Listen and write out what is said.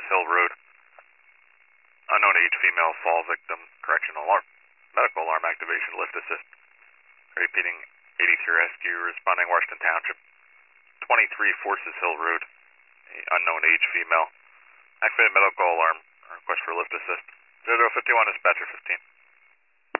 Hill Road. Unknown age female fall victim. Correctional alarm. Medical alarm activation. Lift assist. Repeating 83 rescue responding Washington Township. 23 Forces Hill Road. Unknown age female. Activated medical alarm. Request for lift assist. 0051 dispatcher 15.